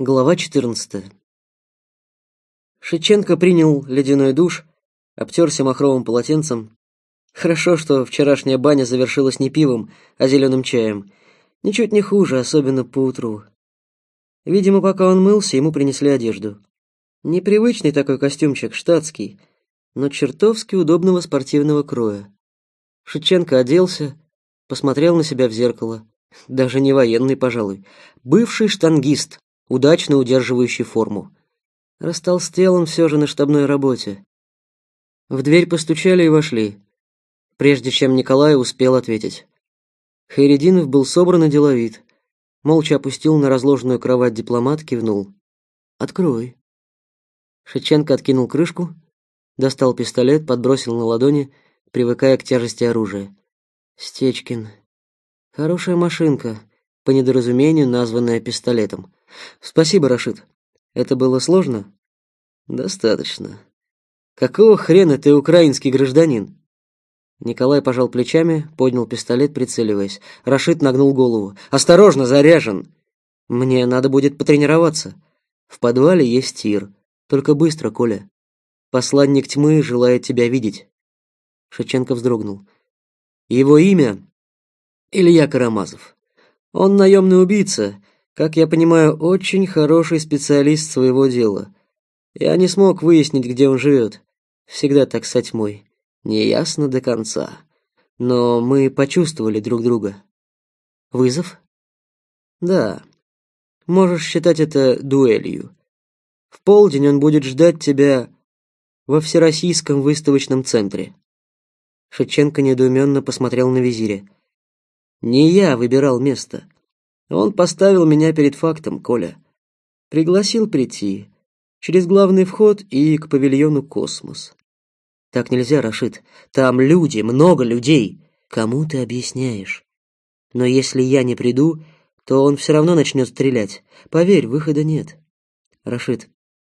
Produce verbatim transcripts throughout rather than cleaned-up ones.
Глава четырнадцатая. Шевченко принял ледяной душ, обтерся махровым полотенцем. Хорошо, что вчерашняя баня завершилась не пивом, а зеленым чаем. Ничуть не хуже, особенно поутру. Видимо, пока он мылся, ему принесли одежду. Непривычный такой костюмчик, штатский, но чертовски удобного спортивного кроя. Шевченко оделся, посмотрел на себя в зеркало. Даже не военный, пожалуй. Бывший штангист, удачно удерживающий форму. Растолстел он все же на штабной работе. В дверь постучали и вошли, прежде чем Николай успел ответить. Хайретдинов был собран и деловит. Молча опустил на разложенную кровать дипломат, кивнул. «Открой». Шевченко откинул крышку, достал пистолет, подбросил на ладони, привыкая к тяжести оружия. Стечкин. Хорошая машинка, по недоразумению названная пистолетом. Спасибо, Рашид. Это было сложно? Достаточно. Какого хрена ты украинский гражданин? Николай пожал плечами, поднял пистолет, прицеливаясь. Рашид нагнул голову. Осторожно, заряжен. Мне надо будет потренироваться. В подвале есть тир. Только быстро, Коля. Посланник тьмы желает тебя видеть. Шевченко вздрогнул. Его имя Илья Карамазов. Он наемный убийца, как я понимаю, очень хороший специалист своего дела. Я не смог выяснить, где он живет. Всегда так со тьмой. Неясно до конца. Но мы почувствовали друг друга. Вызов? Да. Можешь считать это дуэлью. В полдень он будет ждать тебя во Всероссийском выставочном центре. Шевченко недоуменно посмотрел на визиря. Не я выбирал место. Он поставил меня перед фактом, Коля. Пригласил прийти через главный вход и к павильону «Космос». Так нельзя, Рашид. Там люди, много людей. Кому ты объясняешь? Но если я не приду, то он все равно начнет стрелять. Поверь, выхода нет. Рашид,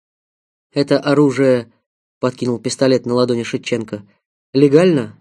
это оружие, подкинул пистолет на ладони Шевченко, легально?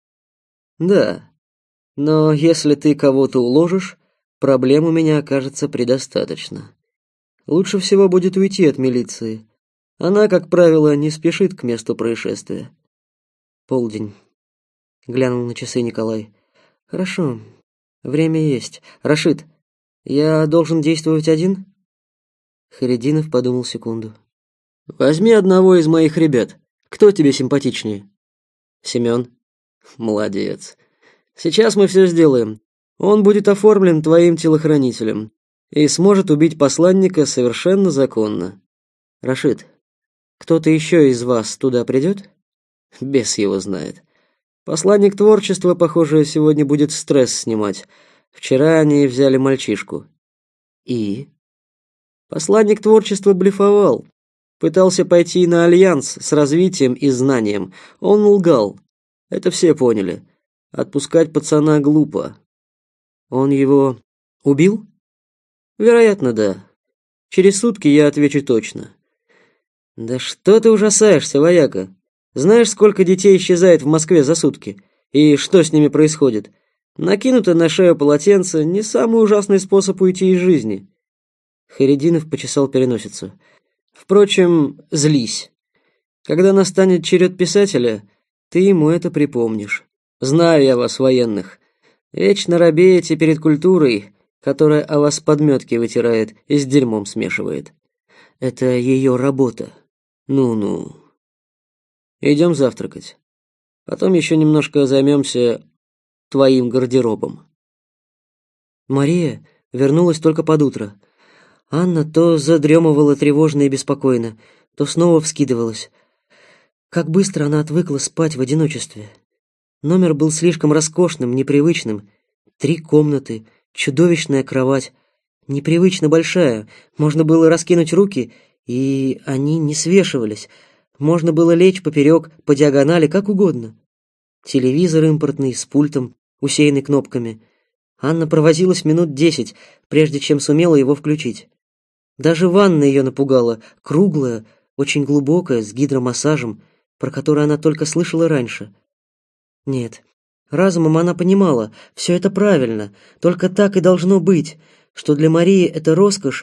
Да. Но если ты кого-то уложишь, проблем у меня окажется предостаточно. Лучше всего будет уйти от милиции. Она, как правило, не спешит к месту происшествия. Полдень. Глянул на часы Николай. Хорошо. Время есть. Рашид, я должен действовать один? Хайретдинов подумал секунду. Возьми одного из моих ребят. Кто тебе симпатичнее? Семен. Молодец. Сейчас мы все сделаем. Он будет оформлен твоим телохранителем и сможет убить посланника совершенно законно. Рашид, кто-то еще из вас туда придет? Бес его знает. Посланник творчества, похоже, сегодня будет стресс снимать. Вчера они взяли мальчишку. И? Посланник творчества блефовал. Пытался пойти на альянс с развитием и знанием. Он лгал. Это все поняли. Отпускать пацана глупо. Он его убил? Вероятно, да. Через сутки я отвечу точно. Да что ты ужасаешься, вояка? Знаешь, сколько детей исчезает в Москве за сутки? И что с ними происходит? Накинуто на шею полотенце — не самый ужасный способ уйти из жизни. Хайретдинов почесал переносицу. Впрочем, злись. Когда настанет черед писателя, ты ему это припомнишь. Знаю я вас, военных. Вечно робеете перед культурой, которая о вас подметки вытирает и с дерьмом смешивает. Это ее работа. Ну-ну. Идем завтракать. Потом еще немножко займемся твоим гардеробом. Мария вернулась только под утро. Анна то задремывала тревожно и беспокойно, то снова вскидывалась. Как быстро она отвыкла спать в одиночестве. Номер был слишком роскошным, непривычным. Три комнаты, чудовищная кровать, непривычно большая. Можно было раскинуть руки, и они не свешивались. Можно было лечь поперек, по диагонали, как угодно. Телевизор импортный, с пультом, усеянный кнопками. Анна провозилась минут десять, прежде чем сумела его включить. Даже ванна ее напугала, круглая, очень глубокая, с гидромассажем, про который она только слышала раньше. Нет, разумом она понимала, все это правильно, только так и должно быть, что для Марии это роскошь,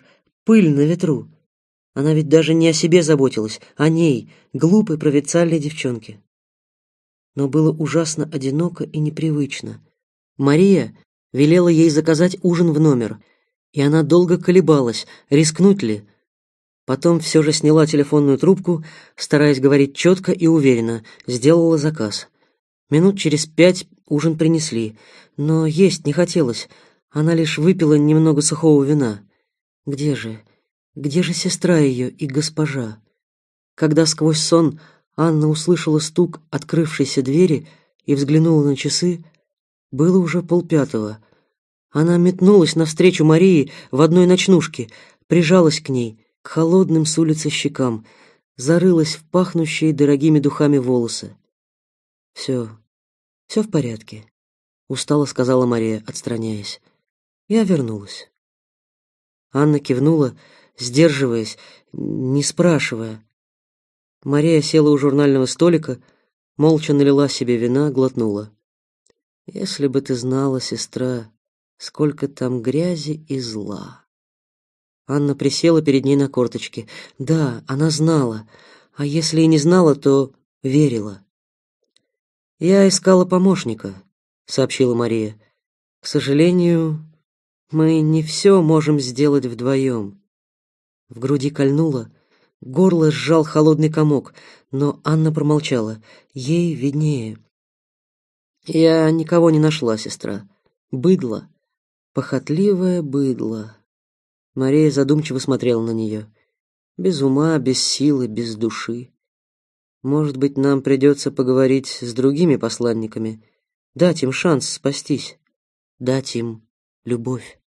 пыль на ветру. Она ведь даже не о себе заботилась, о ней, глупой провинциальной девчонке. Но было ужасно одиноко и непривычно. Мария велела ей заказать ужин в номер, и она долго колебалась, рискнуть ли. Потом все же сняла телефонную трубку, стараясь говорить четко и уверенно, сделала заказ. Минут через пять ужин принесли, но есть не хотелось. Она лишь выпила немного сухого вина. Где же, где же сестра ее и госпожа? Когда сквозь сон Анна услышала стук открывшейся двери и взглянула на часы, было уже полпятого. Она метнулась навстречу Марии в одной ночнушке, прижалась к ней, к холодным с улицы щекам, зарылась в пахнущие дорогими духами волосы. «Все, все в порядке», — устало сказала Мария, отстраняясь. «Я вернулась». Анна кивнула, сдерживаясь, не спрашивая. Мария села у журнального столика, молча налила себе вина, глотнула. «Если бы ты знала, сестра, сколько там грязи и зла». Анна присела перед ней на корточки. Да, она знала, а если и не знала, то верила. «Я искала помощника», — сообщила Мария. «К сожалению, мы не все можем сделать вдвоем». В груди кольнуло, горло сжал холодный комок, но Анна промолчала. Ей виднее. «Я никого не нашла, сестра. Быдло. Похотливое быдло». Мария задумчиво смотрела на нее. Без ума, без силы, без души. Может быть, нам придется поговорить с другими посланниками, дать им шанс спастись, дать им любовь.